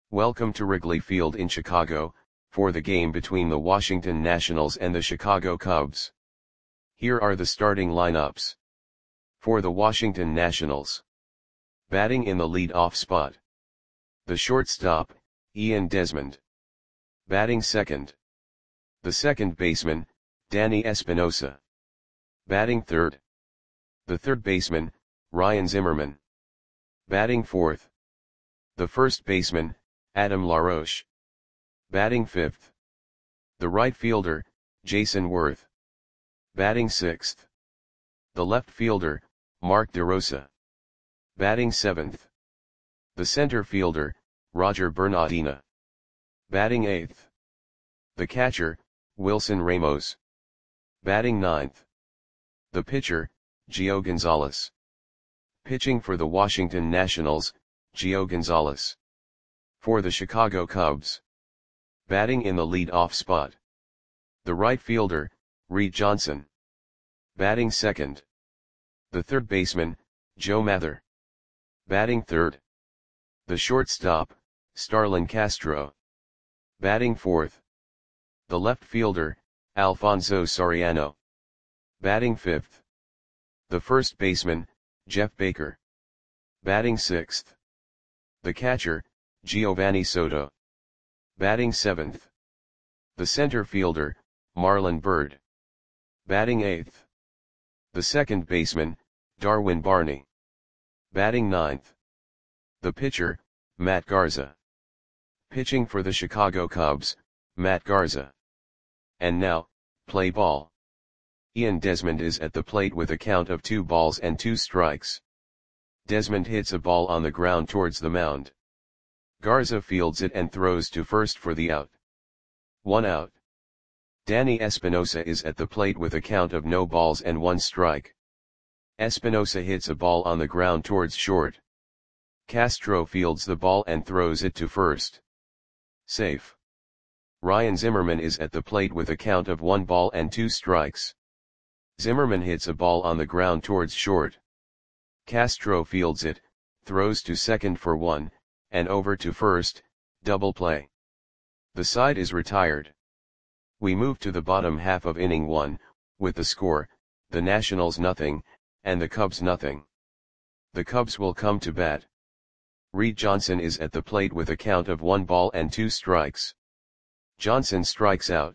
Welcome to Wrigley Field in Chicago, for the game between the Washington Nationals and the Chicago Cubs. Here are the starting lineups. For the Washington Nationals. Batting in the lead-off spot. The shortstop, Ian Desmond. Batting second. The second baseman, Danny Espinosa. Batting third. The third baseman, Ryan Zimmerman. Batting fourth. The first baseman, Adam LaRoche. Batting fifth. The right fielder, Jason Worth. Batting sixth. The left fielder, Mark DeRosa. Batting seventh. The center fielder, Roger Bernardina. Batting eighth. The catcher, Wilson Ramos. Batting ninth. The pitcher, Gio Gonzalez. Pitching for the Washington Nationals, Gio Gonzalez. For the Chicago Cubs. Batting in the lead-off spot. The right fielder, Reed Johnson. Batting second. The third baseman, Joe Mather. Batting third. The shortstop, Starlin Castro. Batting fourth. The left fielder, Alfonso Soriano. Batting fifth. The first baseman, Jeff Baker. Batting sixth. The catcher, Giovanni Soto. Batting seventh. The center fielder, Marlon Byrd. Batting eighth. The second baseman, Darwin Barney. Batting ninth. The pitcher, Matt Garza. Pitching for the Chicago Cubs, Matt Garza. And now, play ball. Ian Desmond is at the plate with a count of 2 balls and 2 strikes. Desmond hits a ball on the ground towards the mound. Garza fields it and throws to first for the out. 1 out. Danny Espinosa is at the plate with a count of no balls and 1 strike. Espinosa hits a ball on the ground towards short. Castro fields the ball and throws it to first. Safe. Ryan Zimmerman is at the plate with a count of 1 ball and 2 strikes. Zimmerman hits a ball on the ground towards short. Castro fields it, throws to second for 1, and over to first, double play. The side is retired. We move to the bottom half of inning 1, with the score, the Nationals nothing, and the Cubs nothing. The Cubs will come to bat. Reed Johnson is at the plate with a count of 1 ball and 2 strikes. Johnson strikes out.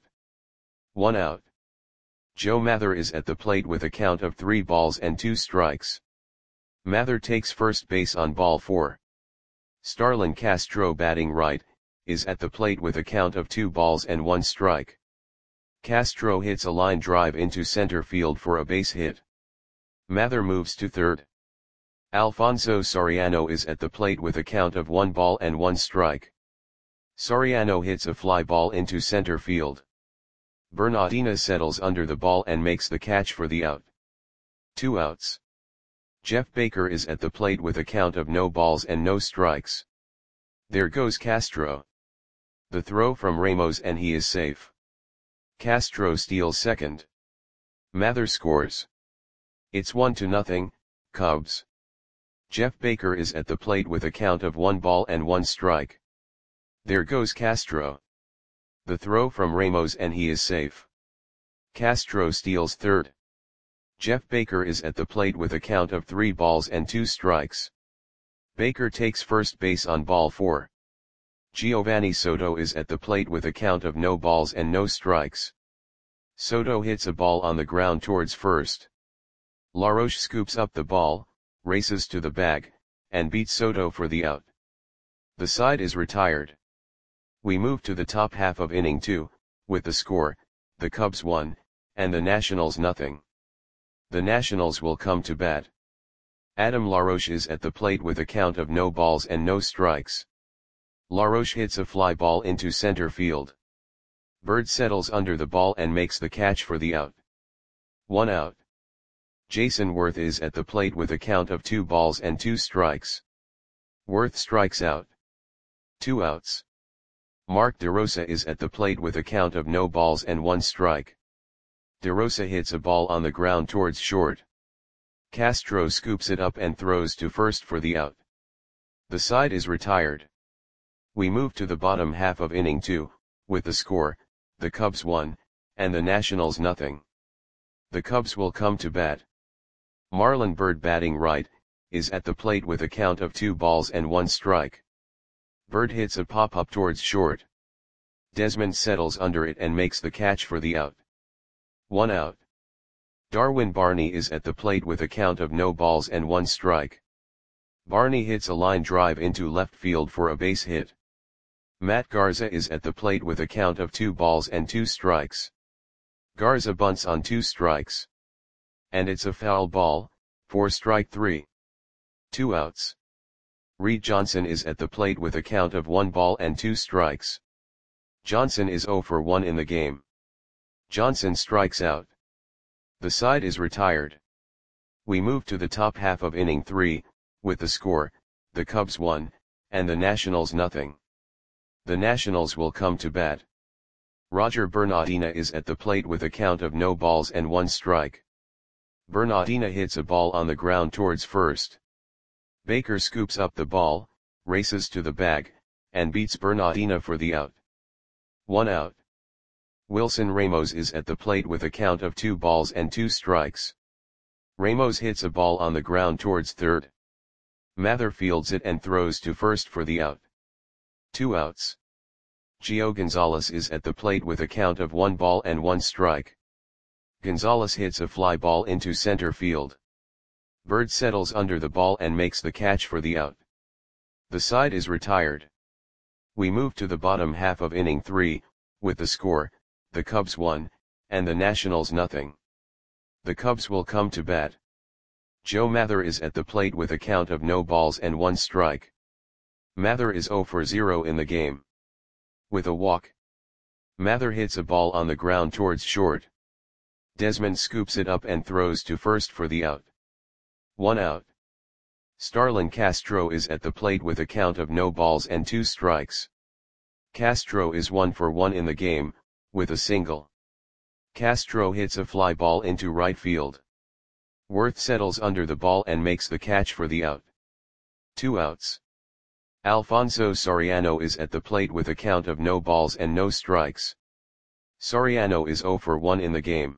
1 out. Joe Mather is at the plate with a count of 3 balls and 2 strikes. Mather takes first base on ball 4. Starlin Castro, batting right, is at the plate with a count of 2 balls and 1 strike. Castro hits a line drive into center field for a base hit. Mather moves to third. Alfonso Soriano is at the plate with a count of 1 ball and 1 strike. Soriano hits a fly ball into center field. Bernardina settles under the ball and makes the catch for the out. 2 outs. Jeff Baker is at the plate with a count of no balls and no strikes. There goes Castro. The throw from Ramos and he is safe. Castro steals second. Mather scores. It's 1-0, Cubs. Jeff Baker is at the plate with a count of 1 ball and 1 strike. There goes Castro. The throw from Ramos and he is safe. Castro steals third. Jeff Baker is at the plate with a count of 3 balls and 2 strikes. Baker takes first base on ball 4. Giovanni Soto is at the plate with a count of no balls and no strikes. Soto hits a ball on the ground towards first. LaRoche scoops up the ball, races to the bag, and beats Soto for the out. The side is retired. We move to the top half of inning 2, with the score, the Cubs 1, and the Nationals nothing. The Nationals will come to bat. Adam LaRoche is at the plate with a count of no balls and no strikes. LaRoche hits a fly ball into center field. Byrd settles under the ball and makes the catch for the out. 1 out. Jason Worth is at the plate with a count of 2 balls and 2 strikes. Worth strikes out. 2 outs. Mark DeRosa is at the plate with a count of no balls and 1 strike. DeRosa hits a ball on the ground towards short. Castro scoops it up and throws to first for the out. The side is retired. We move to the bottom half of inning 2, with the score, the Cubs 1, and the Nationals nothing. The Cubs will come to bat. Marlon Byrd batting right, is at the plate with a count of 2 balls and 1 strike. Byrd hits a pop-up towards short. Desmond settles under it and makes the catch for the out. 1 out. Darwin Barney is at the plate with a count of no balls and 1 strike. Barney hits a line drive into left field for a base hit. Matt Garza is at the plate with a count of 2 balls and 2 strikes. Garza bunts on 2 strikes. And it's a foul ball, for strike 3. 2 outs. Reed Johnson is at the plate with a count of 1 ball and 2 strikes. Johnson is 0 for 1 in the game. Johnson strikes out. The side is retired. We move to the top half of inning 3, with the score, the Cubs 1, and the Nationals nothing. The Nationals will come to bat. Roger Bernardina is at the plate with a count of no balls and 1 strike. Bernardina hits a ball on the ground towards first. Baker scoops up the ball, races to the bag, and beats Bernardina for the out. 1 out. Wilson Ramos is at the plate with a count of 2 balls and 2 strikes. Ramos hits a ball on the ground towards third. Mather fields it and throws to first for the out. 2 outs. Gio Gonzalez is at the plate with a count of 1 ball and 1 strike. Gonzalez hits a fly ball into center field. Byrd settles under the ball and makes the catch for the out. The side is retired. We move to the bottom half of inning 3, with the score, the Cubs 1, and the Nationals nothing. The Cubs will come to bat. Joe Mather is at the plate with a count of no balls and 1 strike. Mather is 0 for 0 in the game. With a walk. Mather hits a ball on the ground towards short. Desmond scoops it up and throws to first for the out. 1 out. Starlin Castro is at the plate with a count of no balls and 2 strikes. Castro is 1 for 1 in the game, with a single. Castro hits a fly ball into right field. Worth settles under the ball and makes the catch for the out. 2 outs. Alfonso Soriano is at the plate with a count of no balls and no strikes. Soriano is 0 for 1 in the game.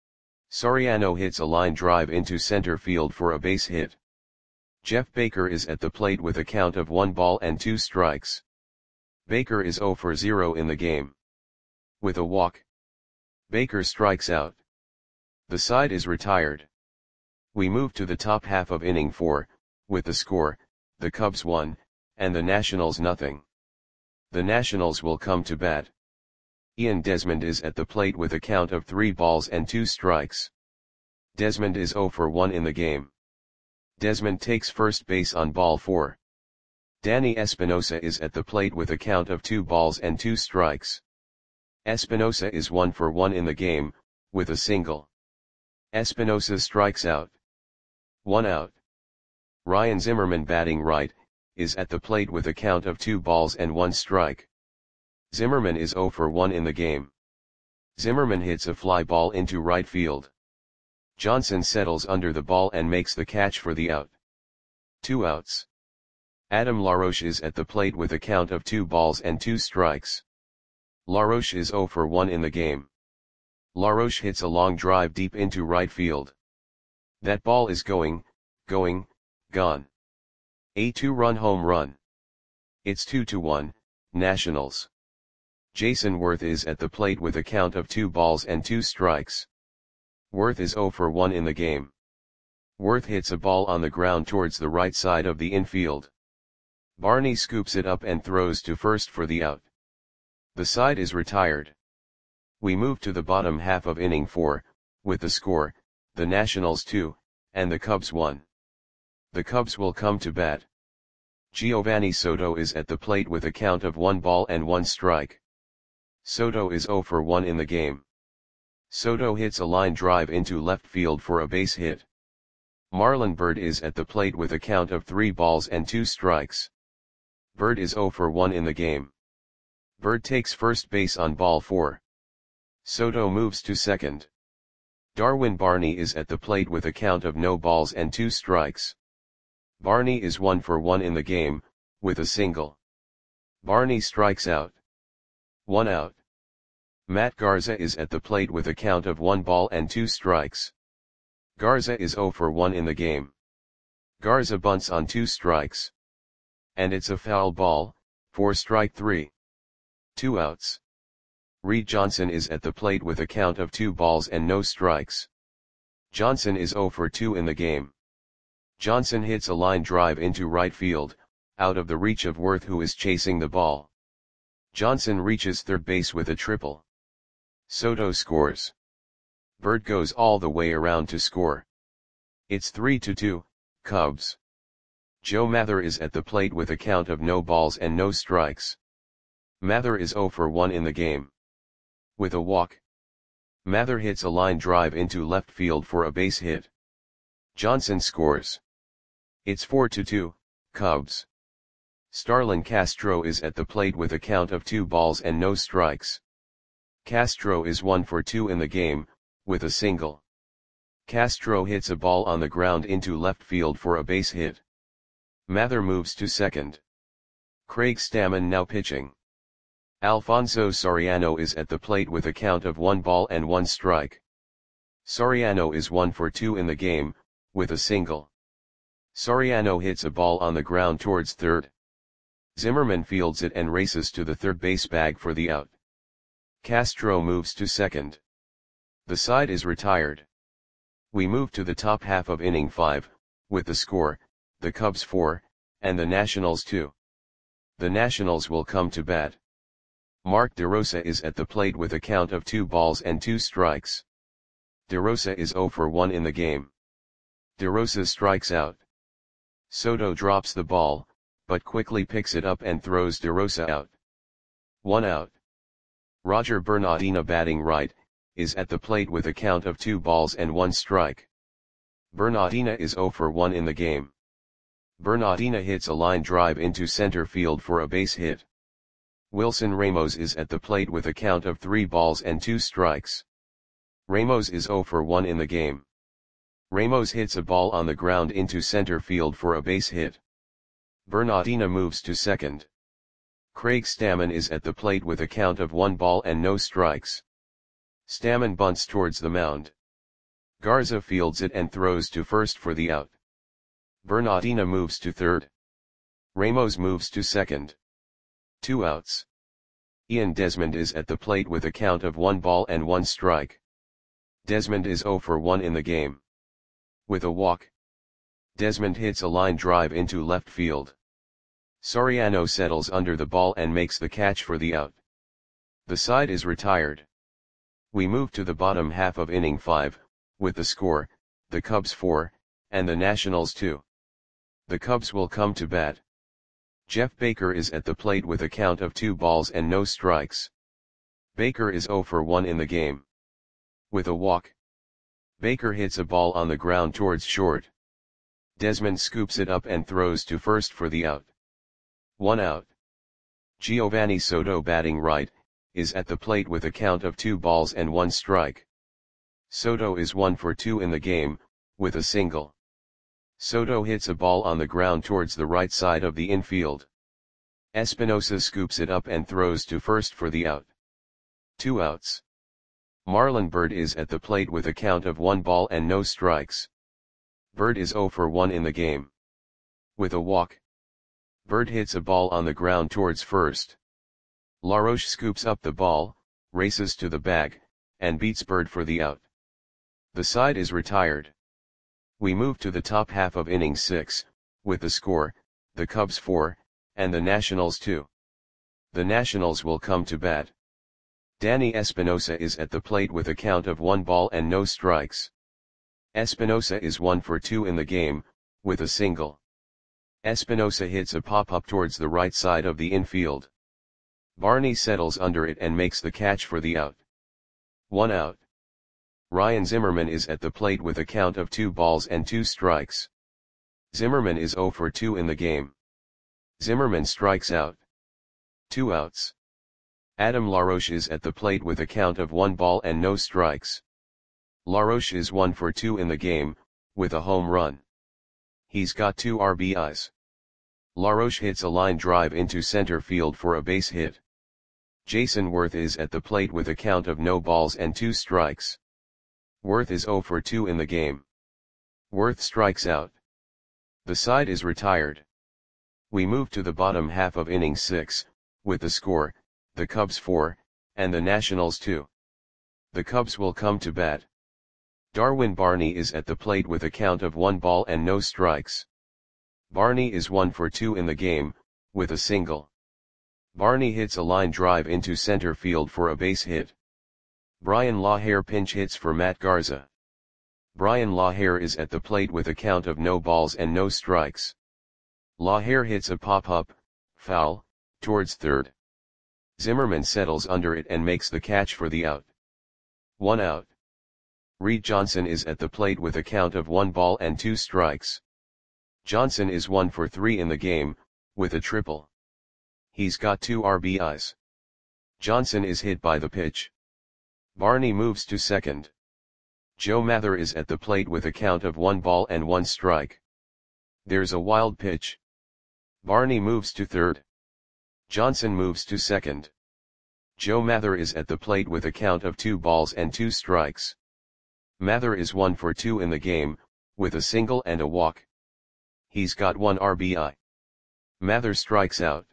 Soriano hits a line drive into center field for a base hit. Jeff Baker is at the plate with a count of 1 ball and 2 strikes. Baker is 0 for 0 in the game. With a walk. Baker strikes out. The side is retired. We move to the top half of inning 4, with the score, the Cubs 1, and the Nationals nothing. The Nationals will come to bat. Ian Desmond is at the plate with a count of 3 balls and 2 strikes. Desmond is 0 for 1 in the game. Desmond takes first base on ball 4. Danny Espinosa is at the plate with a count of 2 balls and 2 strikes. Espinosa is 1 for 1 in the game, with a single. Espinosa strikes out. 1 out. Ryan Zimmerman batting right, is at the plate with a count of 2 balls and 1 strike. Zimmerman is 0 for 1 in the game. Zimmerman hits a fly ball into right field. Johnson settles under the ball and makes the catch for the out. 2 outs. Adam LaRoche is at the plate with a count of 2 balls and 2 strikes. LaRoche is 0 for 1 in the game. LaRoche hits a long drive deep into right field. That ball is gone. A 2-run home run. It's 2-1, Nationals. Jason Worth is at the plate with a count of 2 balls and 2 strikes. Worth is 0 for 1 in the game. Worth hits a ball on the ground towards the right side of the infield. Barney scoops it up and throws to first for the out. The side is retired. We move to the bottom half of inning 4, with the score, the Nationals 2, and the Cubs 1. The Cubs will come to bat. Giovanni Soto is at the plate with a count of 1 ball and 1 strike. Soto is 0 for 1 in the game. Soto hits a line drive into left field for a base hit. Marlon Byrd is at the plate with a count of 3 balls and 2 strikes. Byrd is 0 for 1 in the game. Byrd takes first base on ball 4. Soto moves to second. Darwin Barney is at the plate with a count of no balls and 2 strikes. Barney is 1 for 1 in the game, with a single. Barney strikes out. 1 out. Matt Garza is at the plate with a count of 1 ball and 2 strikes. Garza is 0 for 1 in the game. Garza bunts on 2 strikes. And it's a foul ball, for strike 3. 2 outs. Reed Johnson is at the plate with a count of 2 balls and no strikes. Johnson is 0 for 2 in the game. Johnson hits a line drive into right field, out of the reach of Worth, who is chasing the ball. Johnson reaches third base with a triple. Soto scores. Bird goes all the way around to score. It's 3-2, Cubs. Joe Mather is at the plate with a count of no balls and no strikes. Mather is 0 for 1 in the game. With a walk, Mather hits a line drive into left field for a base hit. Johnson scores. It's 4-2, Cubs. Starlin Castro is at the plate with a count of 2 balls and no strikes. Castro is 1 for 2 in the game, with a single. Castro hits a ball on the ground into left field for a base hit. Mather moves to second. Craig Stammen now pitching. Alfonso Soriano is at the plate with a count of 1 ball and 1 strike. Soriano is 1 for 2 in the game, with a single. Soriano hits a ball on the ground towards third. Zimmerman fields it and races to the third base bag for the out. Castro moves to second. The side is retired. We move to the top half of inning 5, with the score, the Cubs 4, and the Nationals 2. The Nationals will come to bat. Mark DeRosa is at the plate with a count of 2 balls and 2 strikes. DeRosa is 0 for 1 in the game. DeRosa strikes out. Soto drops the ball, but quickly picks it up and throws DeRosa out. 1 out. Roger Bernardina, batting right, is at the plate with a count of 2 balls and 1 strike. Bernardina is 0 for 1 in the game. Bernardina hits a line drive into center field for a base hit. Wilson Ramos is at the plate with a count of 3 balls and 2 strikes. Ramos is 0 for 1 in the game. Ramos hits a ball on the ground into center field for a base hit. Bernardina moves to second. Craig Stammen is at the plate with a count of 1 ball and no strikes. Stammen bunts towards the mound. Garza fields it and throws to first for the out. Bernardina moves to third. Ramos moves to second. 2 outs. Ian Desmond is at the plate with a count of 1 ball and 1 strike. Desmond is 0 for 1 in the game. With a walk, Desmond hits a line drive into left field. Soriano settles under the ball and makes the catch for the out. The side is retired. We move to the bottom half of inning 5, with the score, the Cubs 4, and the Nationals 2. The Cubs will come to bat. Jeff Baker is at the plate with a count of 2 balls and no strikes. Baker is 0 for 1 in the game. With a walk, Baker hits a ball on the ground towards short. Desmond scoops it up and throws to first for the out. 1 out. Giovanni Soto, batting right, is at the plate with a count of 2 balls and 1 strike. Soto is 1 for 2 in the game, with a single. Soto hits a ball on the ground towards the right side of the infield. Espinosa scoops it up and throws to first for the out. 2 outs. Marlon Byrd is at the plate with a count of 1 ball and no strikes. Byrd is 0 for 1 in the game. With a walk, Byrd hits a ball on the ground towards first. LaRoche scoops up the ball, races to the bag, and beats Byrd for the out. The side is retired. We move to the top half of inning 6, with the score, the Cubs 4, and the Nationals 2. The Nationals will come to bat. Danny Espinosa is at the plate with a count of 1 ball and no strikes. Espinosa is 1 for 2 in the game, with a single. Espinosa hits a pop-up towards the right side of the infield. Barney settles under it and makes the catch for the out. 1 out. Ryan Zimmerman is at the plate with a count of 2 balls and 2 strikes. Zimmerman is 0 for 2 in the game. Zimmerman strikes out. 2 outs. Adam LaRoche is at the plate with a count of 1 ball and no strikes. LaRoche is 1 for 2 in the game, with a home run. He's got 2 RBIs. LaRoche hits a line drive into center field for a base hit. Jason Worth is at the plate with a count of no balls and 2 strikes. Worth is 0 for 2 in the game. Worth strikes out. The side is retired. We move to the bottom half of inning 6, with the score, the Cubs 4, and the Nationals 2. The Cubs will come to bat. Darwin Barney is at the plate with a count of 1 ball and no strikes. Barney is 1 for 2 in the game, with a single. Barney hits a line drive into center field for a base hit. Brian Lahair pinch hits for Matt Garza. Brian Lahair is at the plate with a count of no balls and no strikes. Lahair hits a pop-up, foul, towards third. Zimmerman settles under it and makes the catch for the out. 1 out. Reed Johnson is at the plate with a count of 1 ball and 2 strikes. Johnson is 1 for 3 in the game, with a triple. He's got 2 RBIs. Johnson is hit by the pitch. Barney moves to second. Joe Mather is at the plate with a count of 1 ball and 1 strike. There's a wild pitch. Barney moves to third. Johnson moves to second. Joe Mather is at the plate with a count of 2 balls and 2 strikes. Mather is 1 for 2 in the game, with a single and a walk. He's got 1 RBI. Mather strikes out.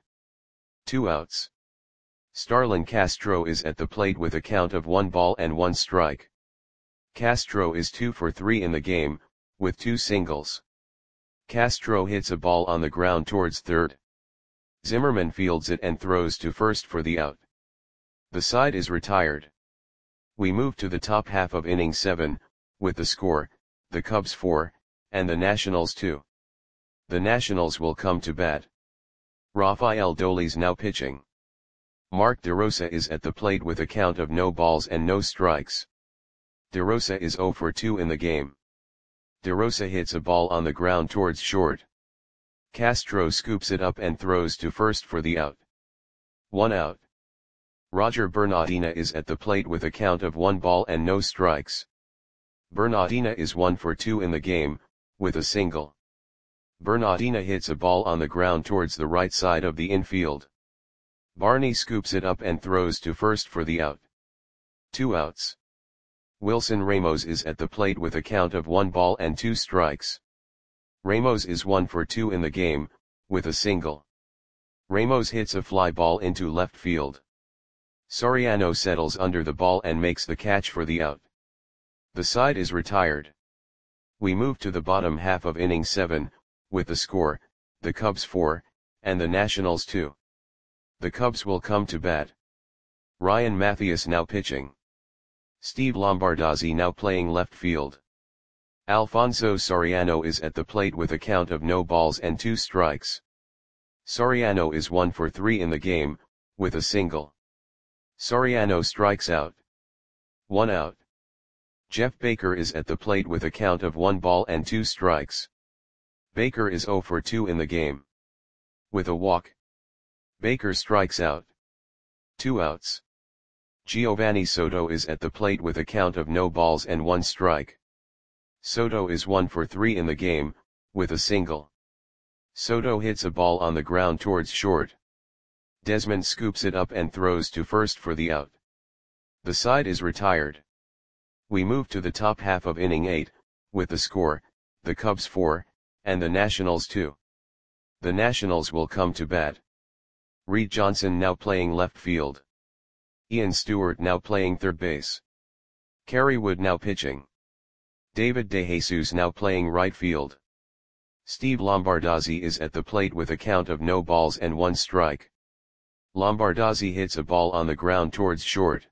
2 outs. Starlin Castro is at the plate with a count of 1 ball and 1 strike. Castro is 2 for 3 in the game, with 2 singles. Castro hits a ball on the ground towards third. Zimmerman fields it and throws to first for the out. The side is retired. We move to the top half of inning 7, with the score, the Cubs 4, and the Nationals 2. The Nationals will come to bat. Rafael Dolis now pitching. Mark DeRosa is at the plate with a count of no balls and no strikes. DeRosa is 0 for 2 in the game. DeRosa hits a ball on the ground towards short. Castro scoops it up and throws to first for the out. 1 out. Roger Bernardina is at the plate with a count of 1 ball and no strikes. Bernardina is 1 for 2 in the game, with a single. Bernardina hits a ball on the ground towards the right side of the infield. Barney scoops it up and throws to first for the out. 2 outs. Wilson Ramos is at the plate with a count of 1 ball and 2 strikes. Ramos is 1 for 2 in the game, with a single. Ramos hits a fly ball into left field. Soriano settles under the ball and makes the catch for the out. The side is retired. We move to the bottom half of inning 7, with the score, the Cubs 4, and the Nationals 2. The Cubs will come to bat. Ryan Mathias now pitching. Steve Lombardozzi now playing left field. Alfonso Soriano is at the plate with a count of no balls and 2 strikes. Soriano is 1 for 3 in the game, with a single. Soriano strikes out. 1 out. Jeff Baker is at the plate with a count of 1 ball and 2 strikes. Baker is 0 for 2 in the game. With a walk. Baker strikes out. 2 outs. Giovanni Soto is at the plate with a count of no balls and 1 strike. Soto is 1 for 3 in the game, with a single. Soto hits a ball on the ground towards short. Desmond scoops it up and throws to first for the out. The side is retired. We move to the top half of inning 8, with the score, the Cubs 4, and the Nationals 2. The Nationals will come to bat. Reed Johnson now playing left field. Ian Stewart now playing third base. Kerry Wood now pitching. David DeJesus now playing right field. Steve Lombardozzi is at the plate with a count of no balls and 1 strike. Lombardozzi hits a ball on the ground towards short.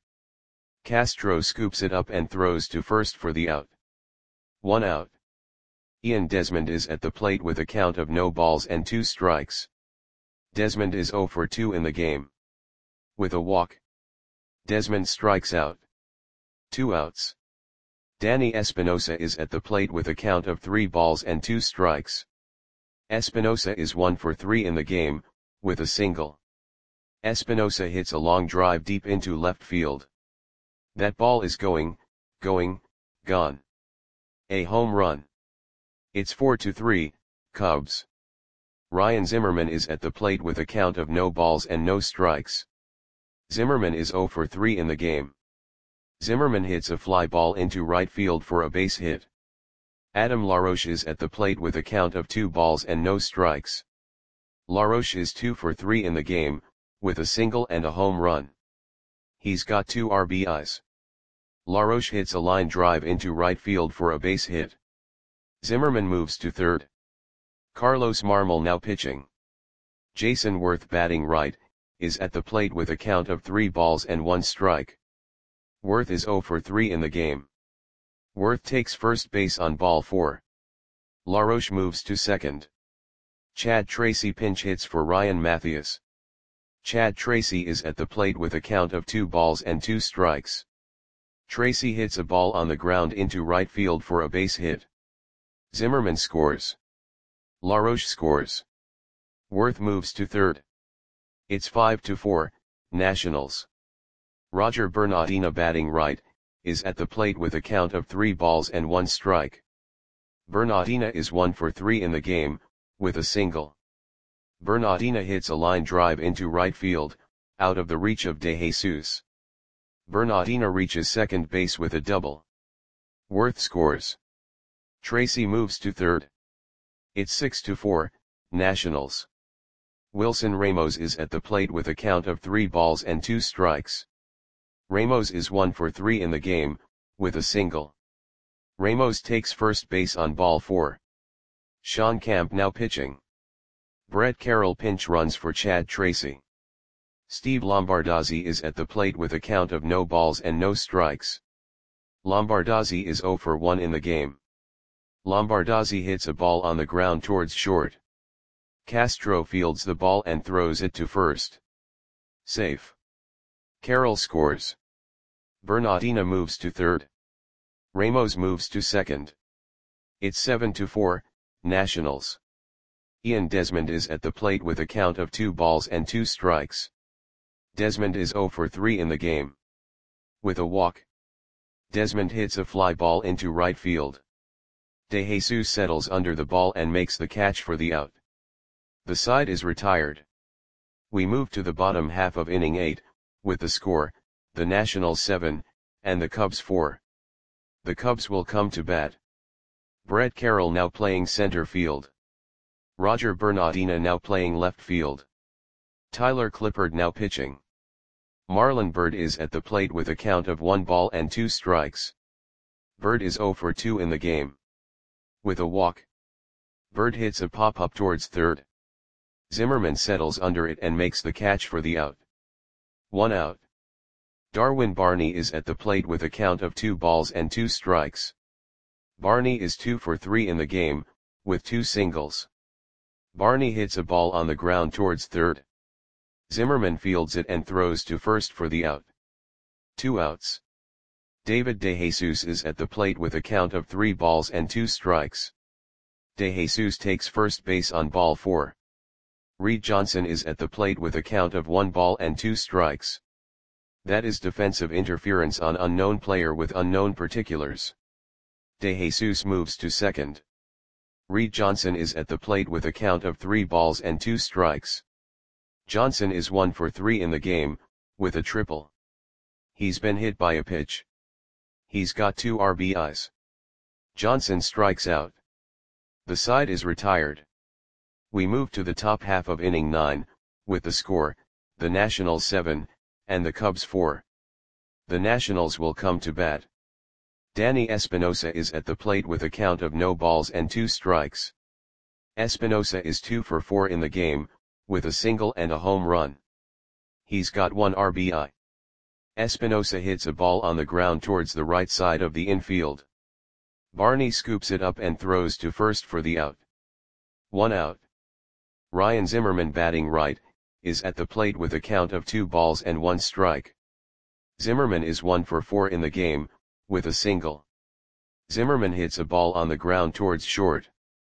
Castro scoops it up and throws to first for the out. 1 out. Ian Desmond is at the plate with a count of no balls and 2 strikes. Desmond is 0 for 2 in the game. With a walk. Desmond strikes out. 2 outs. Danny Espinosa is at the plate with a count of 3 balls and 2 strikes. Espinosa is 1 for 3 in the game, with a single. Espinosa hits a long drive deep into left field. That ball is gone. A home run. It's 4-3, Cubs. Ryan Zimmerman is at the plate with a count of no balls and no strikes. Zimmerman is 0 for 3 in the game. Zimmerman hits a fly ball into right field for a base hit. Adam LaRoche is at the plate with a count of 2 balls and no strikes. LaRoche is 2 for 3 in the game, with a single and a home run. He's got 2 RBIs. LaRoche hits a line drive into right field for a base hit. Zimmerman moves to third. Carlos Marmol now pitching. Jason Worth batting right, is at the plate with a count of 3 balls and 1 strike. Worth is 0 for 3 in the game. Worth takes first base on ball 4. LaRoche moves to second. Chad Tracy pinch hits for Ryan Mathias. Chad Tracy is at the plate with a count of 2 balls and 2 strikes. Tracy hits a ball on the ground into right field for a base hit. Zimmerman scores. LaRoche scores. Worth moves to third. It's 5-4, Nationals. Roger Bernardina batting right, is at the plate with a count of 3 balls and 1 strike. Bernardina is 1 for 3 in the game, with a single. Bernardina hits a line drive into right field, out of the reach of De Jesus. Bernardina reaches second base with a double. Worth scores. Tracy moves to third. It's 6-4, Nationals. Wilson Ramos is at the plate with a count of 3 balls and 2 strikes. Ramos is 1 for 3 in the game, with a single. Ramos takes first base on ball 4. Sean Camp now pitching. Brett Carroll pinch runs for Chad Tracy. Steve Lombardozzi is at the plate with a count of no balls and no strikes. Lombardozzi is 0 for 1 in the game. Lombardozzi hits a ball on the ground towards short. Castro fields the ball and throws it to first. Safe. Carroll scores. Bernardina moves to third. Ramos moves to second. It's 7-4, Nationals. Ian Desmond is at the plate with a count of 2 balls and 2 strikes. Desmond is 0 for 3 in the game. With a walk. Desmond hits a fly ball into right field. De Jesus settles under the ball and makes the catch for the out. The side is retired. We move to the bottom half of inning 8, with the score, the Nationals 7, and the Cubs 4. The Cubs will come to bat. Brett Carroll now playing center field. Roger Bernardina now playing left field. Tyler Clippard now pitching. Marlon Byrd is at the plate with a count of 1 ball and 2 strikes. Byrd is 0 for 2 in the game. With a walk. Byrd hits a pop-up towards third. Zimmerman settles under it and makes the catch for the out. 1 out. Darwin Barney is at the plate with a count of 2 balls and 2 strikes. Barney is 2 for 3 in the game, with 2 singles. Barney hits a ball on the ground towards third. Zimmerman fields it and throws to first for the out. 2 outs. David De Jesus is at the plate with a count of 3 balls and 2 strikes. De Jesus takes first base on ball 4. Reed Johnson is at the plate with a count of 1 ball and 2 strikes. That is defensive interference on unknown player with unknown particulars. De Jesus moves to second. Reed Johnson is at the plate with a count of 3 balls and 2 strikes. Johnson is 1 for 3 in the game, with a triple. He's been hit by a pitch. He's got 2 RBIs. Johnson strikes out. The side is retired. We move to the top half of inning 9, with the score, the Nationals 7, and the Cubs 4. The Nationals will come to bat. Danny Espinosa is at the plate with a count of no balls and 2 strikes. Espinosa is 2 for 4 in the game, with a single and a home run. He's got 1 RBI. Espinosa hits a ball on the ground towards the right side of the infield. Barney scoops it up and throws to first for the out. 1 out. Ryan Zimmerman batting right, is at the plate with a count of 2 balls and 1 strike. Zimmerman is 1 for 4 in the game, with a single. Zimmerman hits a ball on the ground towards short.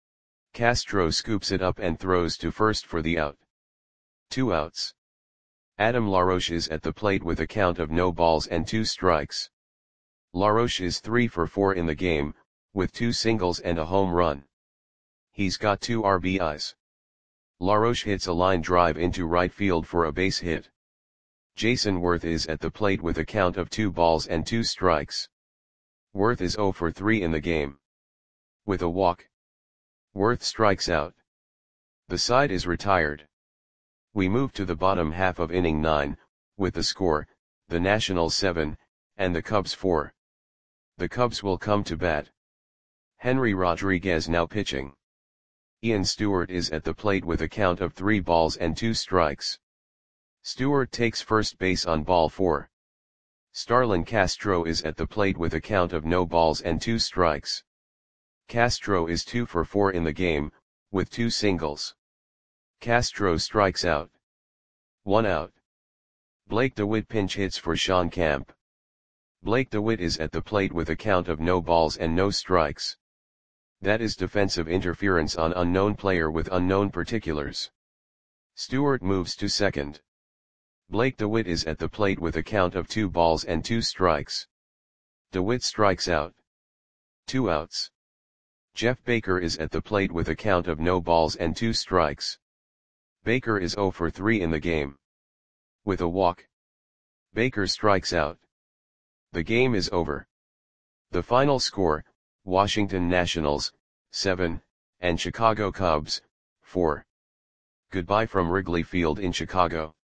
Castro scoops it up and throws to first for the out. 2 outs. Adam LaRoche is at the plate with a count of no balls and 2 strikes. LaRoche is 3 for 4 in the game, with 2 singles and a home run. He's got 2 RBIs. LaRoche hits a line drive into right field for a base hit. Jason Worth is at the plate with a count of 2 balls and 2 strikes. Worth is 0 for 3 in the game. With a walk, Worth strikes out. The side is retired. We move to the bottom half of inning 9, with the score, the Nationals 7, and the Cubs 4. The Cubs will come to bat. Henry Rodriguez now pitching. Ian Stewart is at the plate with a count of 3 balls and 2 strikes. Stewart takes first base on ball 4. Starlin Castro is at the plate with a count of no balls and 2 strikes. Castro is 2 for 4 in the game, with 2 singles. Castro strikes out. 1 out. Blake DeWitt pinch hits for Sean Camp. Blake DeWitt is at the plate with a count of no balls and no strikes. That is defensive interference on unknown player with unknown particulars. Stewart moves to second. Blake DeWitt is at the plate with a count of 2 balls and 2 strikes. DeWitt strikes out. 2 outs. Jeff Baker is at the plate with a count of no balls and 2 strikes. Baker is 0 for 3 in the game. With a walk, Baker strikes out. The game is over. The final score, Washington Nationals, 7, and Chicago Cubs, 4. Goodbye from Wrigley Field in Chicago.